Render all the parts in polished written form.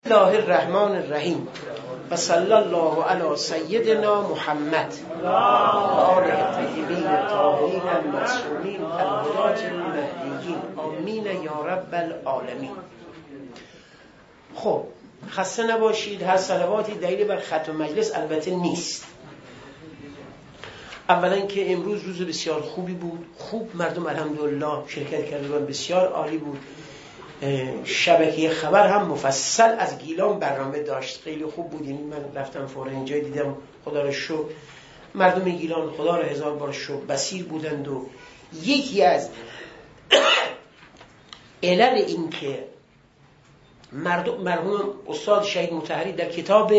الله الرحمن الرحیم و صلی الله علی سیدنا محمد و آله الطیبین الطاهرین المعصومین الهداة المهدیین آمین یا رب العالمین. خب خسته نباشید. هر صلواتی دلیل بر ختم مجلس البته نیست. اولا که امروز روز بسیار خوبی بود، خوب مردم الحمدلله شرکت کردن، بسیار عالی بود. شبکه خبر هم مفصل از گیلان برنامه داشت، خیلی خوب بود. یعنی من رفتم فورا اینجا دیدم، خدا رو شکر مردم گیلان خدا رو هزار بار شکر بصیر بودند. و یکی از علل این که مرحوم استاد شهید مطهری در کتاب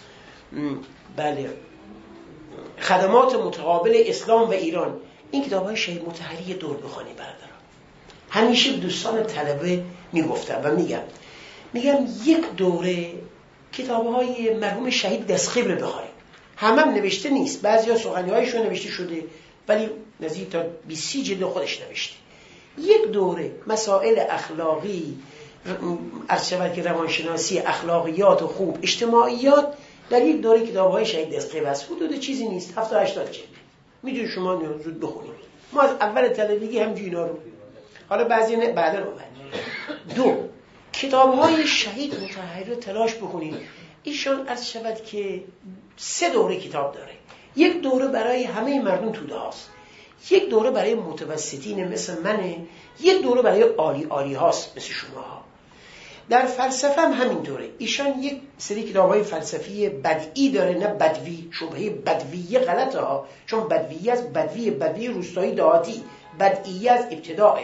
خدمات متقابل اسلام و ایران، این کتاب‌های شهید مطهری دور بخوانی برادران. همیشه دوستان طلبه میگفتم و میگم یک دوره کتاب‌های مرحوم شهید دستخیل بخونید. هم نوشته نیست، بعضیا سخنی‌هایشون نوشته شده ولی نزدیک تا 20 جلد خودش نوشته. یک دوره مسائل اخلاقی، ارشد که روانشناسی، اخلاقیات و خوب، اجتماعیات در یک دوره کتاب‌های شهید دستخیل است. حدود چیزی نیست، 70-80 جلد. میدونید شما زود بخونید. ما از اول طلبگی همینجوری اینا رو، حالا بعضی نه بعدا رو. دو، کتاب‌های شهید مطهری رو تلاش بکنید. ایشان عرض شود که 3 دوره کتاب داره. یک دوره برای همه مردم توده هاست، یک دوره برای متوسطین مثل منه، یک دوره برای عالی هاست مثل شما. در فلسفه هم همینطوره. ایشان یک سری کتاب‌های فلسفی بدعی داره، نه بدوی، شبهه بدویه غلطه ها، چون بدویه از بدوی روستایی دهاتی، بدعیه از ابتداء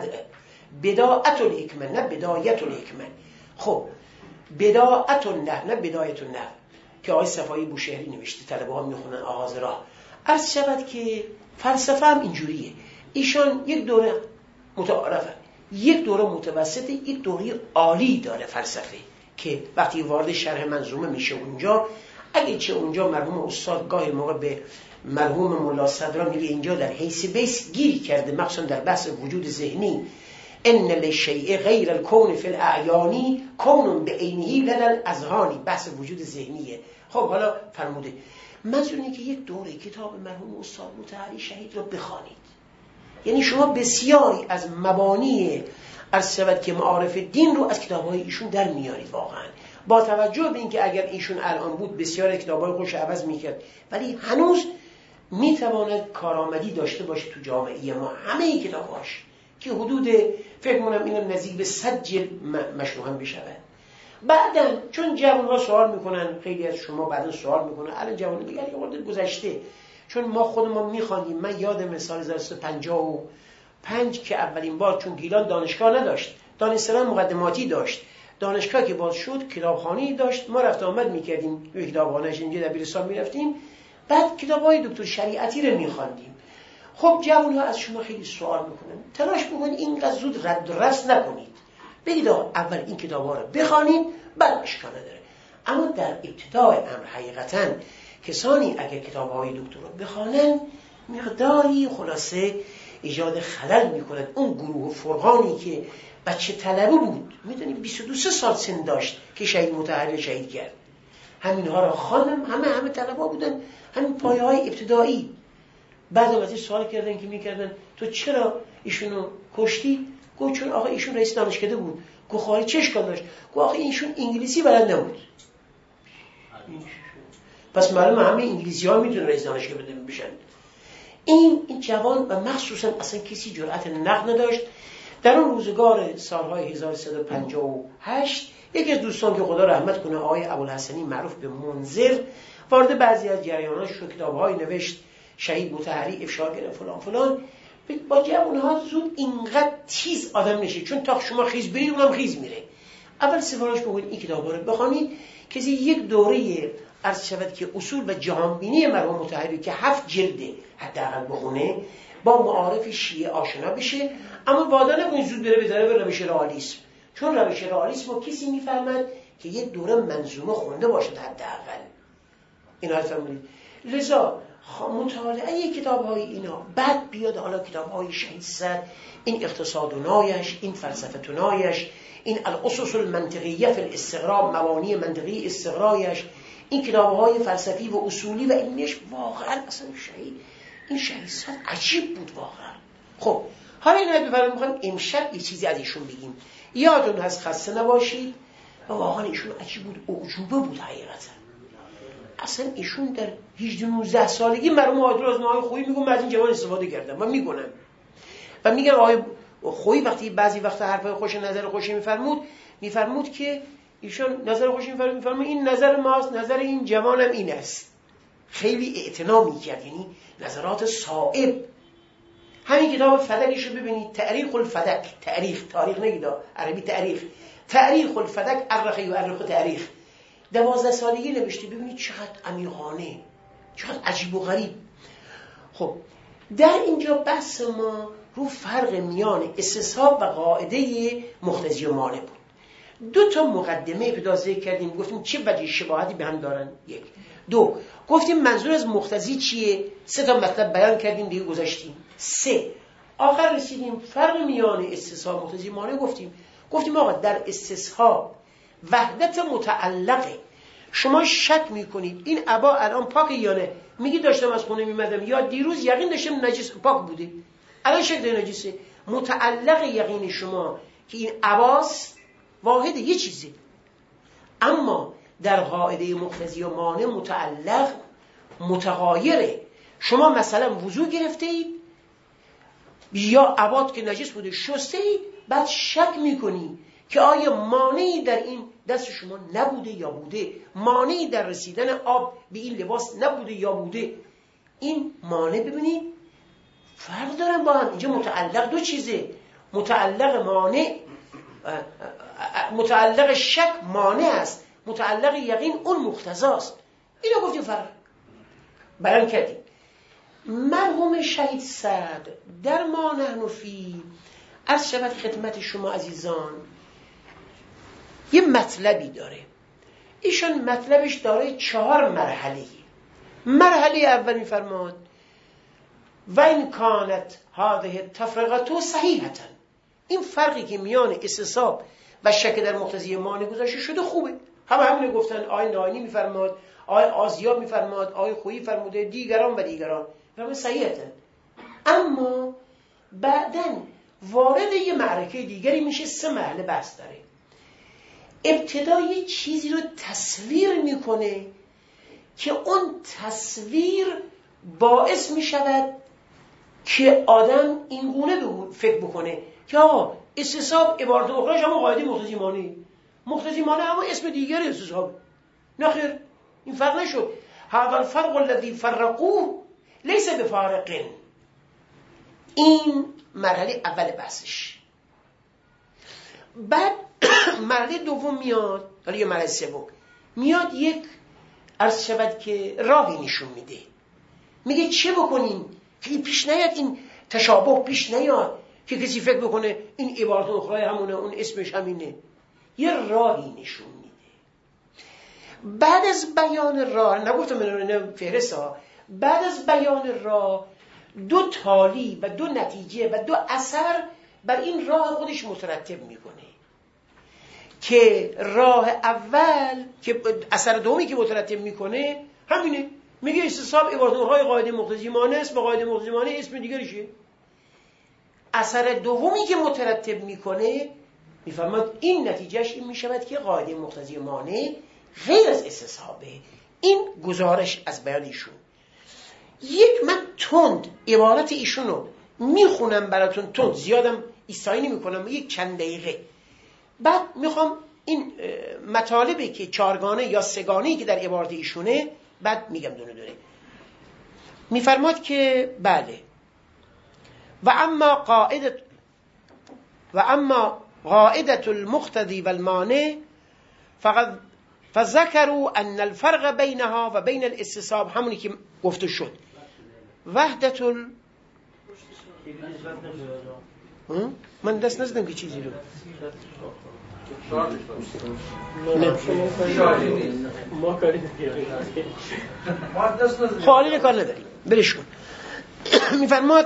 بداعت الحکمه نه بدایت الحکمه. خب بداعت النحو نه بدایت النحو که آقای صفایی بوشهری نوشته، طلبه ها میخونن آغاز راه. عرض شود که فلسفه هم اینجوریه. ایشان یک دوره متعارفه، یک دوره متوسطه، یک دوره عالی داره فلسفه که وقتی وارد شرح منظومه میشه اونجا، اگه چه اونجا مرحوم استاد گاهی موقع به مرحوم مولا صدرا میگه اینجا در حیث بیس گیری کرده، مخصوصا در بحث وجود ذهنی، ان للشیء غیر الکون فی الاعیانی کون بعینه لدى الاذهان، بحث وجود ذهنیه. خب حالا فرموده منظور اینه که یک دوره کتاب مرحوم استاد مطهری شهید رو بخوانید. یعنی شما بسیاری از مبانی ارشد که معارف دین رو از کتاب‌های ایشون در میارید. واقعا با توجه به اینکه اگر ایشون الان بود بسیار کتاب‌های خوش عوض میکرد، ولی هنوز میتواند کارآمدی داشته باشه تو جامعه ما. همه این کتاب‌هاش که حدود فکر کنم اینم نزدیک به 100 جلد مشروع هم بشود. بعداً چون جوان‌ها سوال میکنن، خیلی از شما بعداً سوال میکنن، الان جوان دیگه یه گذشته، چون ما خودمون میخواندیم. من یادم سال 1355 که اولین بار، چون گیلان دانشگاه نداشت، دانشگاه مقدماتی داشت، دانشگاه که باز شد کتابخانه‌ای داشت، ما رفت آمد میکردیم به کتابخانه‌اش، اینجا دبیرستان میرفتیم، بعد کتاب‌های دکتر شریعتی رو میخواندیم. خب جوان‌ها از شما خیلی سوال میکنن، تلاش بکنید اینقدر زود رد و رس نکنید، بگید اول این کتاب‌ها رو بخوانید بعد اشکال نداره. اما در ابتدای امر حقیقتاً کسانی اگر کتاب‌های دکتر رو بخوانن مقداری خلاصه ایجاد خلل میکنند. اون گروه فرقانی که بچه طلبه بود، میدونید 22 سال سن داشت که شهید مطهری شهید کرد، همینها رو خواندم، همه طلبه بودن، همین پایه‌های ابتدایی. بعد وقتی سوال کردن که میکردن تو چرا ایشونو کشتی؟ گفت چون آقا ایشون رئیس دانشکده بود. گفت خواهی چه اشکال داشت؟ گفت آقا ایشون انگلیسی بلد نبود. پس معلومه همه انگلیسی‌ها میتونن رئیس دانشگاه بشن. این جوان و مخصوصا اصلا کسی جرأت نقد نداشت. در اون روزگار سالهای 1358 یکی از دوستان که خدا رحمت کنه آقای ابوالحسنی معروف به منذر، وارد بعضی از جریاناش شد، کتاب‌های نوشت، شهید مطهری افشا کرد فلان فلان. با جوان‌ها زود اینقدر تیز آدم نشه، چون تا شما خیز برید اونم خیز میره. اول سفارش بکنید این کتاب‌ها رو بخونید، کسی یک دوره عرض شود که اصول و جهانبینی مرحوم مطهری که 7 جلده حداقل بخونه، با معارف شیعه آشنا بشه. اما وعده نکنید زود بره بذاره به روش رئالیسم، چون روش رئالیسم رو کسی میفهمد که یک دوره منظومه خونده باشد حداقل. اینا رو فهمید. لذا مطالعه کتاب‌های اینا، بعد بیاد حالا کتاب‌های شهید صدر، این اقتصادونایش، این فلسفتونایش، این الاسس المنطقیه فی الاستقراء، مبانی منطقی استقرایش، این کتاب‌های فلسفی و اصولی و علمیش، واقعا اصلا این شهید صدر عجیب بود واقعا. خب حالا اینا بفرمایید می‌خوایم امشب یه چیزی از ایشون بگیم. یادتون هست، خسته نباشید. و واقعا ایشون عجیب بود، اعجوبه بود حقیقتا. اصلا ایشون در 18-19 سالگی مرحوم عادل از نهای خویی میگم من از این جوان استفاده کردم و میکنم و میگم آقای خویی وقتی بعضی وقت حرفای خوش، نظر خوشی میفرمود که ایشون نظر خوشی میفرمود این نظر ماست، نظر این جوانم این است. خیلی اعتنا میکرد، یعنی نظرات صائب. همین کتاب فدکش رو ببینید، تاریخ الفدک، تاریخ نگید عربی، تاریخ الفدک، ارخی و ارخ تاریخ، 12 سالگی نوشته. ببینید چقدر عمیقانه، چقدر عجیب و غریب. خب در اینجا بحث ما رو فرق میان استصحاب و قاعده مقتضی و مانع بود. 2 مقدمه ابتدا ذکر کردیم، گفتیم چه وجه شباهتی به هم دارن. 1 2 گفتیم منظور از مقتضی چیه، 3 مطلب بیان کردیم دیگه گذاشتیم. 3 آخر رسیدیم فرق میان استصحاب مقتضی و مانع. گفتیم آقا در استصحاب وحدت متعلقه. شما شک میکنید این عبا الان پاکه یا نه، میگی داشتم از خونه میمدم یا دیروز یقین داشتم نجس پاک بوده، الان شک داره نجسه. متعلق یقین شما که این عباست واحد یه چیزه، اما در قاعده مقتضی و مانع متعلق متغایره. شما مثلا وضو گرفته اید یا عبات که نجس بوده شسته اید، بعد شک میکنی که آیا مانعی در این دست شما نبوده یا بوده، مانعی در رسیدن آب به این لباس نبوده یا بوده. این مانع ببینید فرق دارن با هم. اینجا متعلق 2 چیزه، متعلق مانع، متعلق شک مانع است، متعلق یقین اون مقتضاست. اینو گفتیم فرق بیان کردیم. مرحوم شهید صدر در ما نحن فی، عرض شود خدمت شما عزیزان، یه مطلبی داره. ایشان مطلبش داره 4 مرحله. مرحله اول میفرماد و این کانت هذه تفرقه صحیحتا، این فرقی که میان استصحاب و شک در مقتضی مانع گذاشته شده خوبه. همین گفتن آقای ناینی میفرماد، آقای آزیاب میفرماد، آقای خویی فرموده، دیگران فرمود صحیحتا. اما بعدن وارد یه معرکه دیگری میشه. 3 مرحله بحث داره. ابتدا یه چیزی رو تصویر میکنه که اون تصویر باعث میشود که آدم این گونه فکر بکنه که آقا استصحاب عبارت اخراش هم قاعده مقتضی مانع اما اسم دیگر استصحاب. نخیر، این فرق نشد. هذا الفرق الذي فرقوه ليس بفارق. این مرحله اول بحثش. بعد مرحله دوم میاد، حالا یه مرحله سوم میاد، یک عرض شود که راهی نشون میده، میگه چه بکنیم که پیش نیاد، این تشابه پیش نیاد که کسی فکر بکنه این عبارت اخرای همونه، اون اسمش همینه. یه راهی نشون میده. بعد از بیان راه، نگفتم من فهرست ها، بعد از بیان راه 2 تالی و 2 نتیجه و 2 اثر بر این راه خودش مترتب میکنه که راه اول که اثر دومی که مترتب میکنه همینه، میگه استصحاب عبارت اخرای قاعده مقتضی مانع است، با قاعده مقتضی مانع اسم دیگریشه. اثر دومی که مترتب میکنه میفهمد این نتیجهش این میشود که قاعده مقتضی مانع غیر از استصحابه. این گزارش از بیان ایشون. من تند عبارت ایشونو میخونم براتون، تند زیادم ایستایی نمیکنم، یک چند دقیقه. بعد میخوام این مطالبی که 4گانه یا 3گانه‌ای که در عبارت ایشونه بعد میگم دونه دونه. میفرماد که بله و اما قاعدة المقتضی والمانع فذكروا ان الفرق بينها و بين الاستصحاب، همونی که گفته شد، وحدت من دست نزدم که چیزی رو ما کاری کار نداریم. برش کن. میفرماد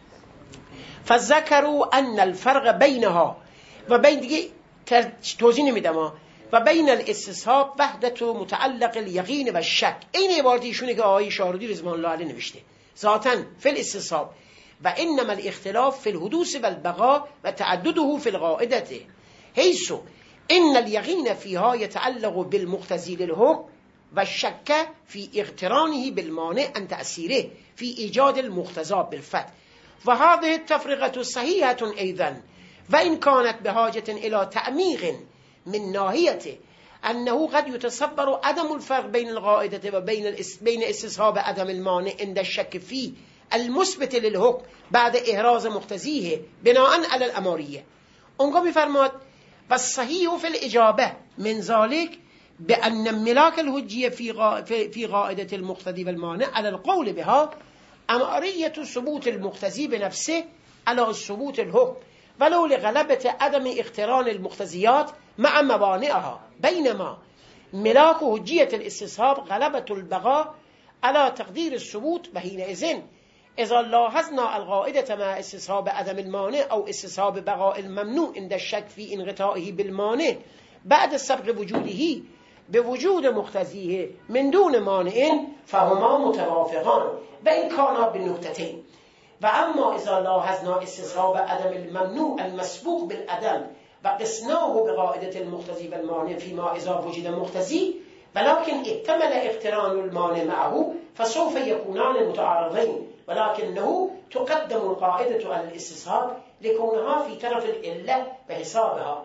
فذكروا ان الفرق بینها و بین دیگه توضیح نمیدم و بین الاستصحاب وحدت و متعلق الیقین و شک. این عبارت ایشونه که آقای شاهرودی رضوان الله علیه نوشته ذاتاً فی الاستصحاب و انما الاختلاف فی الحدوث و البقاء و تعدده فی القاعدة حيث ان اليقين فيها يتعلق بالمقتضي للحكم والشك في اقترانه بالمانع عن تأثيره في إيجاد المقتضى بالفتح. وهذه التفرقة صحيحة أيضا وإن كانت بحاجة إلى تعميق من ناحية أنه قد يتصور عدم الفرق بين القاعدة وبين استصحاب عدم المانع عند الشك فيه المثبت للحكم بعد إحراز مقتضيه بناء على الأمارية. اونجا میفرماد و صحیح فی الاجابه من ذلك بأن ملاك الحجية في قاعدة المقتضي والمانع على القول بها أمارية ثبوت المقتضي بنفسه على ثبوت الحكم ولو لغلبة عدم اقتران المقتضيات مع موانعها، بينما ملاك حجية الاستصحاب غلبة البقاء على تقدير الثبوت. وحينئذ إذا لاحظنا القاعدة مع استصحاب عدم المانع أو استصحاب بقاء الممنوع عند الشك في انقطاعه بالمانع بعد سبق وجوده بوجود مقتضيه من دون مانع فهما متوافقان وإن كانا بالنقطتين. وأما إذا لاحظنا استصحاب عدم الممنوع المسبوق بالعدم وقسناه بقاعدة المقتضي والمانع فيما إذا وجد مقتضي ولكن احتمل اقتران المانع معه فسوف يكونان متعارضين، ولكنه تقدم القاعدة على الاستصحاب لكونها في طرف العلة وحسابها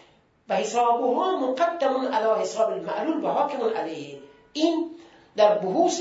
وحسابها مقدم على حساب المعلول وحاكم عليه. این در بحوث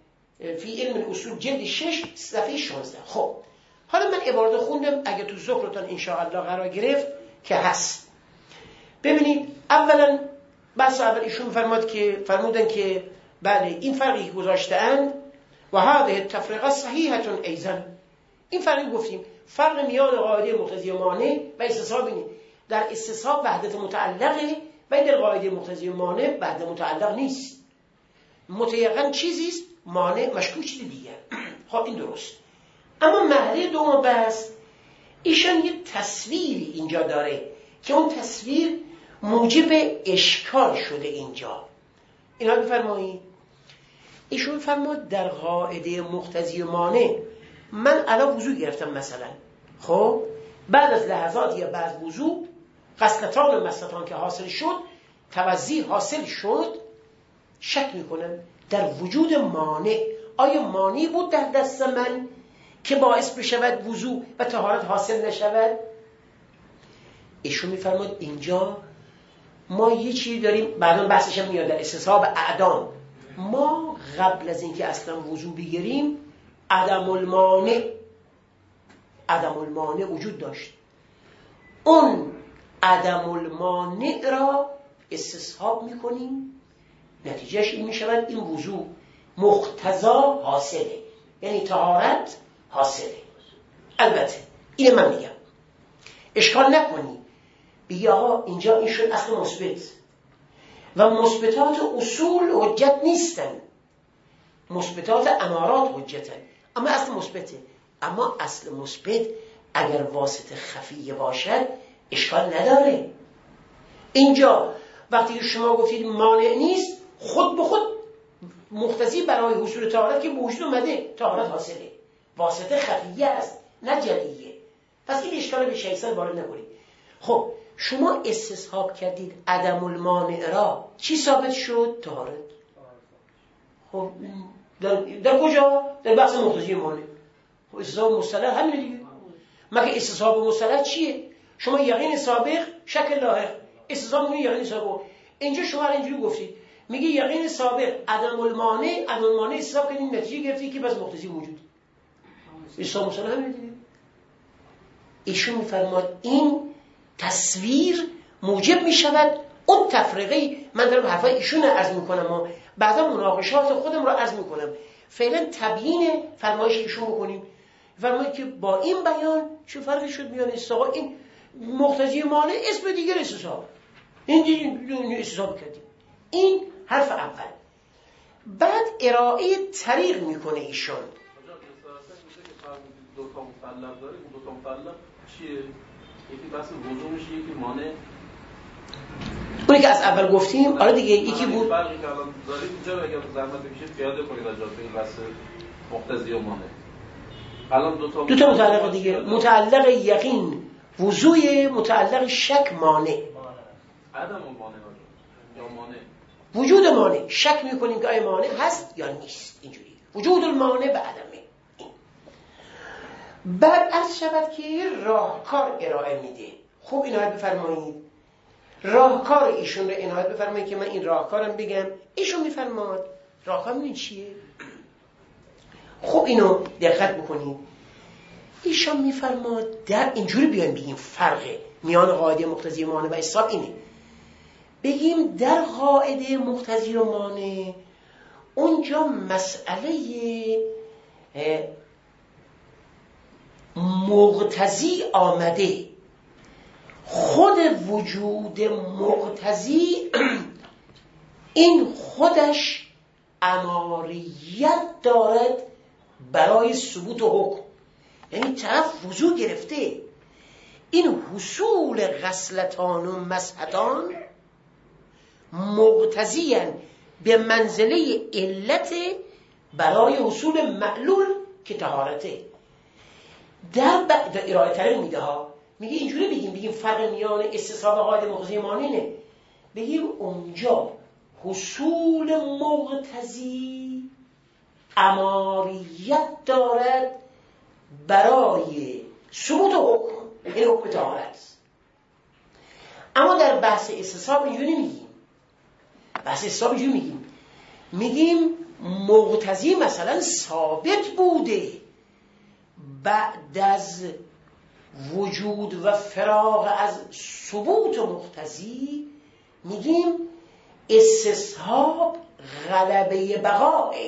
فی علم الاصول جلد 6 صفحه 16. خب حالا من عبارت خوندم، اگه تو ذکرتان انشاءالله قرار گرفت که هست. ببینید اولا بحث اول ایشون فرمودن که بله این فرقی که گذاشته‌اند و هذه التفرقه صحیحه ایضا. این فرقی گفتیم فرق میان قاعده مقتضی و مانع و استصحاب اینه. در استصحاب وحدت متعلقه و در قاعده مقتضی و مانع وحدت متعلق نیست. متیقن چیزیست، مانع مشکوک چیز دیگه. خب این درست. اما مرحله دوم بس ایشان یه تصویری اینجا داره که اون تصویر موجب اشکال شده اینجا. اینا بفرمایید. ایشون فرمود در قاعده مقتضی و مانع من الان وضو گرفتم مثلا، خب بعد از لحظات یا بعد وضو غسلتان و مسلتان که حاصل شد، توضیح حاصل شد، شک میکنم در وجود مانع. آیا مانعی بود در دست من که باعث بشود وضو و طهارت حاصل نشود؟ ایشون میفرماد اینجا ما یه چیزی داریم، بعدا بحثش هم میاد در استصحاب اعدام. ما قبل از اینکه اصلا وضو بگیریم عدم المانع وجود داشت. اون عدم المانع را استصحاب میکنیم، نتیجهش این میشود این وضو مقتضا حاصله، یعنی طهارت حاصله. البته این من میگم اشکال نکنی بگی آقا اینجا این شد اصل مثبت و مثبتات اصول حجت نیستن، مثبتات امارات حجتن، اما اصل مثبته. اما اصل مثبت اگر واسطه خفیه باشد اشکال نداره. اینجا وقتی شما گفتید مانع نیست، خود به خود مقتضی برای حصول طهارت که به وجود اومده، طهارت حاصله. واسطه خفیه است نه جلیه. پس این اشکال به شیطان وارد نکنید. خب شما استصحاب کردید عدم المانع را، چی ثابت شد؟ طهارت. خب در کجا؟ در بحث مقتضی مانع. خب استصحاب مصطلح همینه دیگه. مگه استصحاب مصطلح چیه؟ شما یقین سابق شک لاحق، استصحاب میگه یقین سابق. اینجا شما اینجوری گفتید، میگه یقین سابق عدم المانع استصحاب کنید، نتیجه گرفتی که بس مقتضی وجود. استصحاب مصطلح همینه دیگه. ایشون میفرماد این تصویر موجب میشود اون تفرقه. من دارم حرفای ایشون رو عرض میکنم و بعدا مناقشات خودم رو عرض میکنم. فعلا تبیین فرمایش ایشون بکنیم. فرمایید که با این بیان چه فرقی شد میان استقا این مقتضی مانع اسم دیگر استصحاب، این دیگه استصحاب کردیم. این حرف اول. بعد ارائه طریق میکنه ایشون دو تا مطلق داره، اون دو تا مطلق چیه؟ یکی بحث وضوع میشه، یکی مانع. اونی که از اول گفتیم آره دیگه، یکی بود فرقی که الان دارید اینجا اگه زحمت بکشید پیاده کنید راجع به این بحث مقتضی و مانع. الان دو تا متعلق دیگه، متعلق یقین وضوع، متعلق شک مانع. عدم و مانع یا مانع؟ وجود مانع، شک میکنیم که آیا مانع هست یا نیست. اینجوری وجود المانع به عدمه. بعد عرض شود که راهکار ارائه میده. خوب عنایت بفرمایید، راهکار ایشون رو عنایت بفرمایید که من این راهکارم بگم. ایشون میفرماد راهکار این چیه؟ خوب اینو دقت بکنید. ایشون میفرماد در اینجوری بیایم بگیم فرق میان قاعده مقتضی و مانع و اسباب اینه. بگیم در قاعده مقتضی و مانع اونجا مسئله مقتضی آمده، خود وجود مقتضی این خودش اماریت دارد برای ثبوت حکم. یعنی طرف وضو گرفته، این حصول غسلتان و مسحتان مقتضیاً به منزله علت برای حصول معلول که طهارته. در ارائه ترین میده ها، میگه اینجوری بگیم فرق میان استصحاب و قاعده مقتضی مانعه. بگیم اونجا حصول مقتضی اماریت دارد برای ثبوت حکم، یعنی حکم طهارت. اما در بحث استصحاب اینجوری میگیم، بحث استصحاب اینجوری میگیم مقتضی مثلا ثابت بوده، بعد از وجود و فراغ از ثبوت مقتضی میگیم استصحاب غلبه بقائه.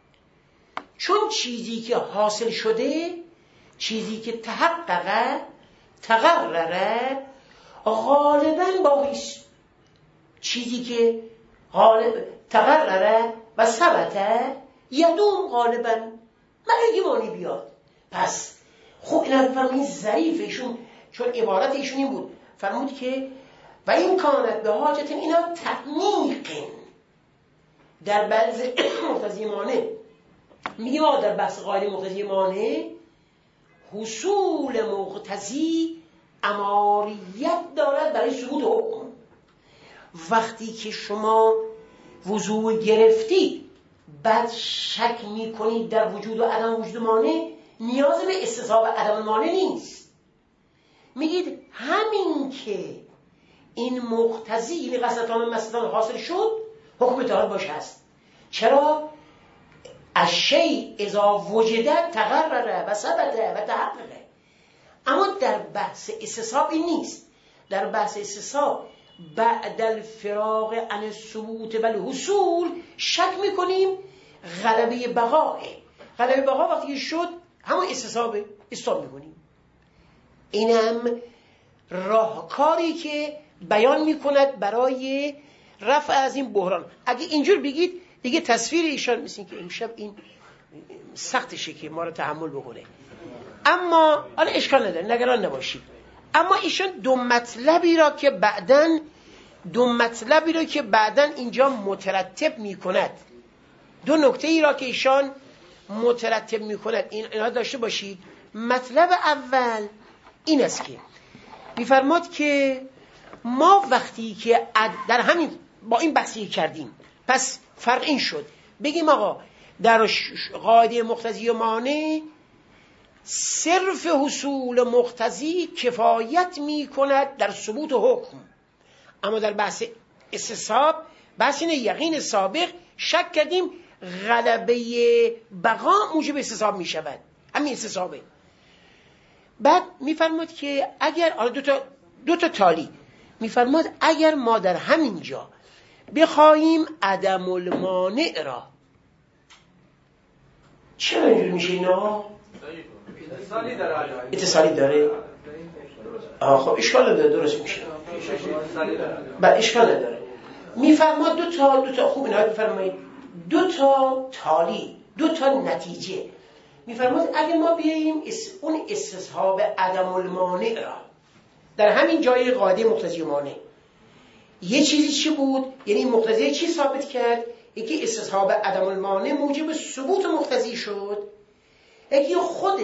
چون چیزی که حاصل شده، چیزی که تحقق تقرره غالباً باقیست. چیزی که غالب تقرره و ثبته یدوم غالباً مگه مانی بیاد. پس خوب اینا بفرمایید ضعیف ایشون، چون عبارت ایشون این بود، فرمود که و این کانت به حاجت اینا تعمیق در بحث مقتضی مانع. میگه ما در بحث قاعده مقتضی مانع حصول مقتضی اماریت دارد برای ثبوت حکم. وقتی که شما وضوع گرفتی بعد شک میکنید در وجود و عدم وجود مانع، نیاز به استصحاب عدم مانع نیست. میگید همین که این مقتضی این غسلتان و مسحتان حاصل شد حکم طهارت باش هست. چرا؟ الشیء اذا وجد تقرر و ثبت و تحقق. اما در بحث استصحاب این نیست. در بحث استصحاب بعد الفراغ عن الثبوت و الحصول شک میکنیم غلبه بقاه. غلبه بقا وقتی شد همون استصحابه، استاب میکنیم. اینم راهکاری که بیان میکند برای رفع از این بحران. اگه اینجور بگید دیگه تصویر ایشان مثل که امشب این سختشه که ما رو تحمل بکنه. اما حالا اشکال نداره، نگران نباشید. اما ایشان دو مطلبی را که بعداً اینجا مترتب میکند، دو نکته ای را که ایشان مترتب میکند اینا داشته باشید. مطلب اول این است که میفرماد که ما وقتی که در همین با این بحثی کردیم، پس فرق این شد بگیم آقا در قاعده مقتضی و مانع صرف حصول مقتضی کفایت میکند در ثبوت حکم، اما در بحث استصحاب بحث اینه یقین سابق شک کردیم غلبه بقا موجب استصحاب میشود. همین استصحابه. بعد میفرماد که اگر دو تا تالی میفرماد اگر ما در همین جا بخواهیم عدم المانع را، چرا اینجور میشه اینا؟ اتصالی داره؟ خب اشکال نداره، درست میشه. اشکال نداره. میفرماد دو تا خوب اینا بفرمایید، دو تا تالی، دو تا نتیجه. میفرماید اگه ما بیاییم اون استصحاب عدم المانع را در همین جای قاعده مقتضی مانع، یه چیزی چی بود؟ یعنی مقتضی چی ثابت کرد؟ یکی استصحاب عدم المانع موجب ثبوت مقتضی شد، یکی خود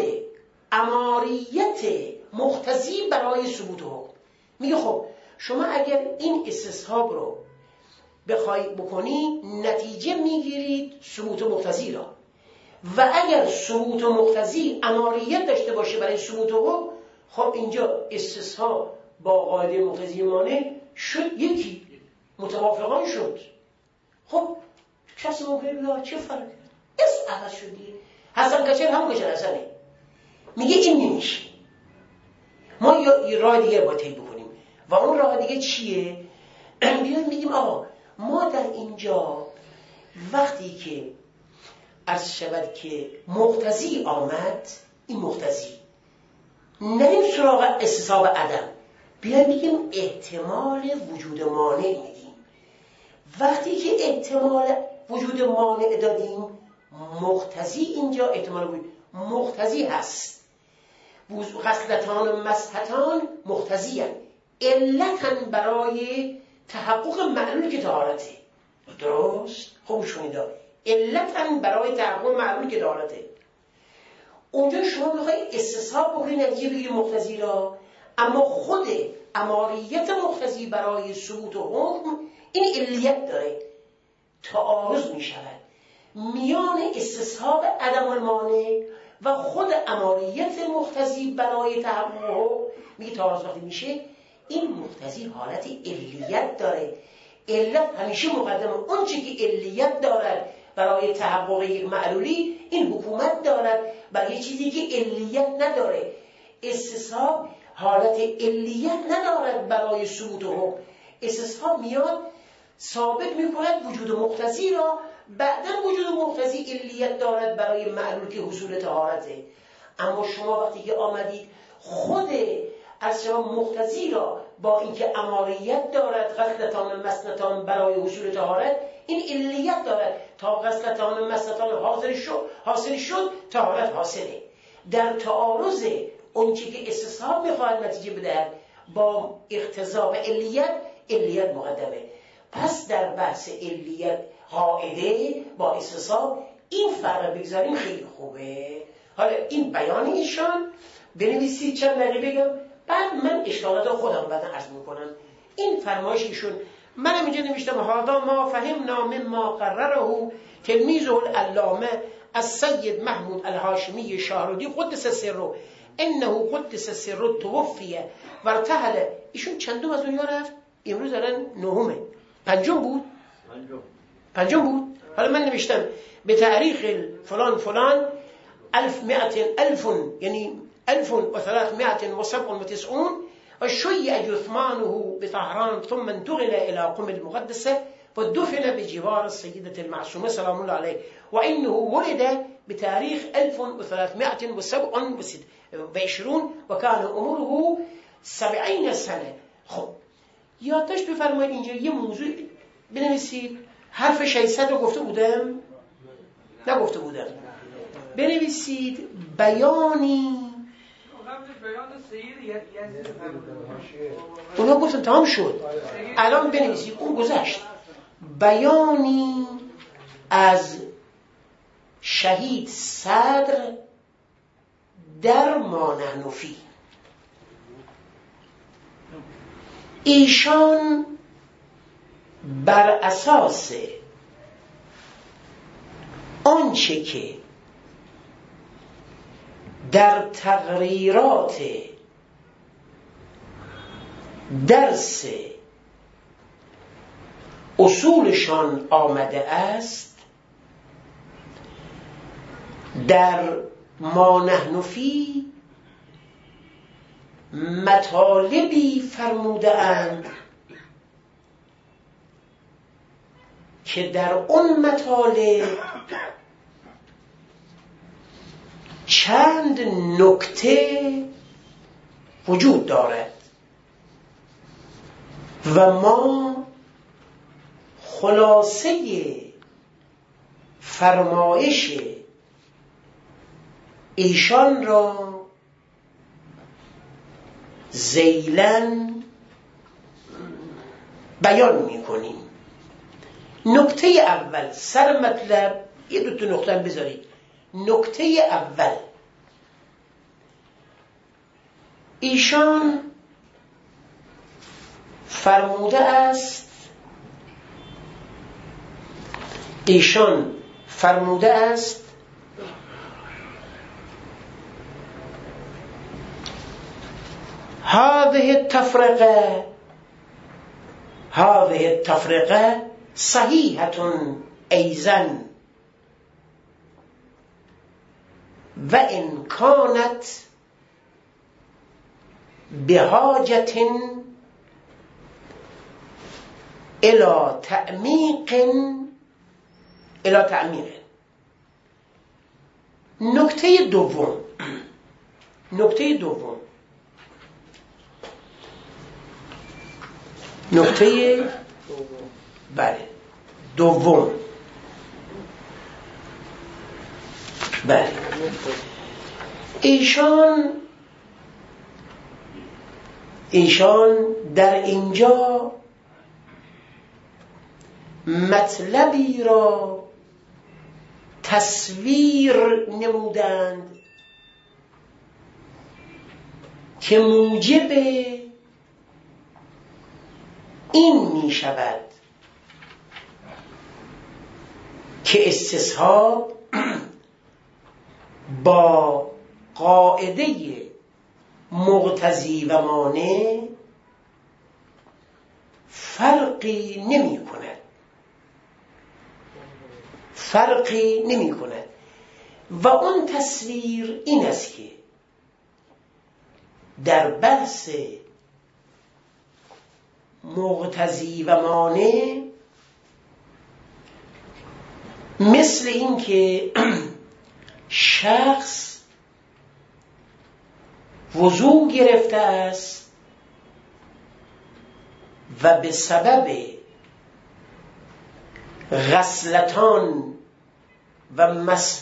اماریت مقتضی برای ثبوت حکم. میگه خب شما اگر این استصحاب رو بخوای بکنی نتیجه میگیرید ثبوت مقتضی را، و اگر ثبوت مقتضی اماریت داشته باشه برای ثبوت حکم، خب اینجا استصحاب با قاعده مقتضی مانع شد یکی، متوافقان شد. خب کسی ممکنه بگه چه فرق اسم عوض شد دیگه، حسن کچل همون کچل حسنه. میگه این نمیشه، ما یه راه دیگه باید طی بکنیم. و اون راه دیگه چیه؟ بیایم میگیم آقا ما در اینجا وقتی که عرض شود که مقتضی آمد، این مقتضی نریم سراغ استصحاب عدم، بیایم بگیم احتمال وجود مانع میدیم. وقتی که احتمال وجود مانع دادیم، مقتضی اینجا احتمال وجود مقتضی هست. غسلتان مسحتان مقتضی هست، علتن برای تحقق معلول که طهارته. درست؟ خوب شونید، علتن برای تحقق معلول که طهارته. اونجا شما میخوای استصحاب بکنید نتیجه بگیرید مقتضی را، اما خود اماریت مقتضی برای ثبوت حکم این علیت داره، تعارض میشود میان استصحاب عدم المانع و خود اماریت مقتضی برای تحقق حکم. میگه تعارض وقتی میشه این مقتضی حالت علیت داره. علت همیشه مقدمه، اون چی که علیت دارد برای تحقق یک معلولی این حکومت دارد بر یه چیزی که علیت نداره. استصحاب حالت علیت ندارد برای ثبوت حکم. استصحاب میاد ثابت میکند وجود مقتضی را، بعدا وجود مقتضی علیت دارد برای معلول که حصول طهارته. اما شما وقتی که آمدید خود از شما مقتضی را با اینکه اماریت دارد غسلتان مسنتان برای حصول طهارت، این علیت دارد تا غسلتان مسنتان حاصل شد طهارت حاصله. در تعارض اون چی که استصحاب میخواهد نتیجه بدهد با اقتضا و علیت مقدمه. پس در بحث علیت قاعده با استصحاب این فرق بگذاریم خیلی خوبه. حالا این بیان ایشان بنویسید، چند دقیقه بگم، بعد من اشکالات خودم بعدا عرض میکنم. این فرمایش ایشون منم اینجا نوشتم هذا ما فهمنا مما قرره تلمیذه العلامه السید محمود الهاشمی شاهرودی قدس سره انه قدس سره توفی و ارتحل. ایشون چندم از دنیا رفت؟ امروز الان نهمه، پنجم بود. حالا من نوشتم به تاریخ فلان فلان 1100 یعنی 1397 وشيع جثمانه بطهران ثم انتقل إلى قم المقدسة ودفن بجوار السيدة المعصومة سلام الله عليه، وإنه ولد بتاريخ 1327 وكان عمره 70 سنة. خب یادداشت بفرمایید اینجا یه موضوع بنویسید. حرف 600 رو گفته بودم؟ نگفته بودم. بنویسید بیانی. اونا گفتم تمام شد، الان بنویسید اون گذشت. بیانی از شهید صدر در مانحنفی. ایشان بر اساس آنچه که در تقریرات درس اصولشان آمده است، در مانحنفی مطالبی فرموده اند که در اون مطالب چند نکته وجود دارد و ما خلاصه فرمایش ایشان را ذیلاً بیان میکنیم. نکته اول سر مطلب، یه دو تا نقطه بذارید. نکته اول، ایشان فرموده است هذه التفرقه صحیحة ایضا و ان کانت بحاجة الى تعمیق. نکته دوم بله ایشان در اینجا مطلبی را تصویر نمودند که موجب این می شود که استصحاب با قاعده مقتضی و مانع فرقی نمی کند و اون تصویر این است که در بحث مقتضی و مانع مثل این که شخص وضو گرفته است و به سبب غسلتان و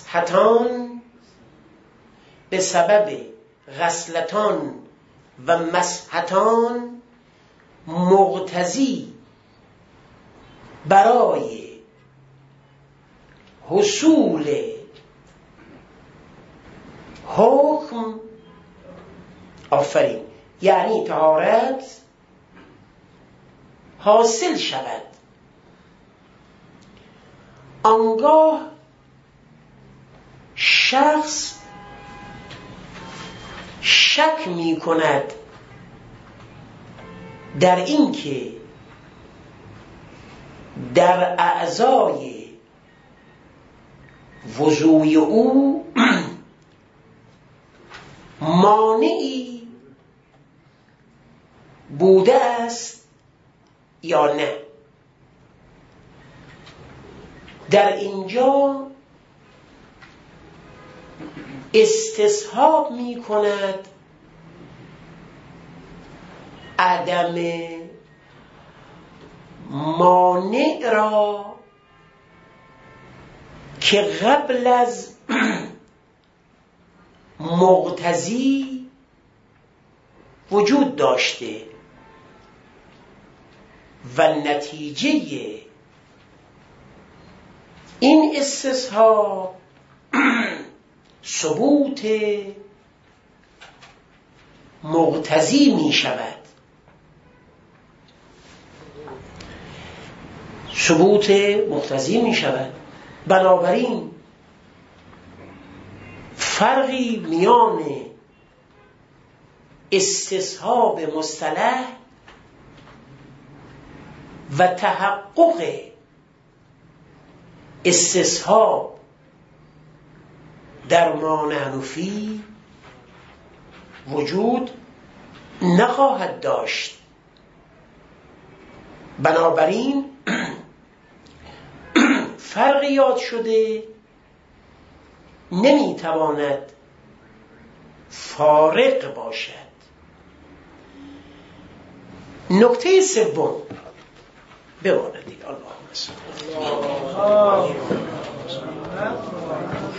مسحتان مقتضی برای حصول حکم یعنی طهارت حاصل شود، آنگاه شخص شک می کند در این که در اعضای وضوی او مانعی بوده است یا نه. در اینجا استصحاب می کند عدم مانع را که قبل از مقتضی وجود داشته و نتیجه این استصحاب ثبوت مقتضی می شود. بنابراین فرقی میان استصحاب مصطلح و تحقق استصحاب در ما نحن فیه وجود نخواهد داشت. بنابراین فرق یاد شده نمیتواند فارق باشد. نکته سوم بماند. اللهم صل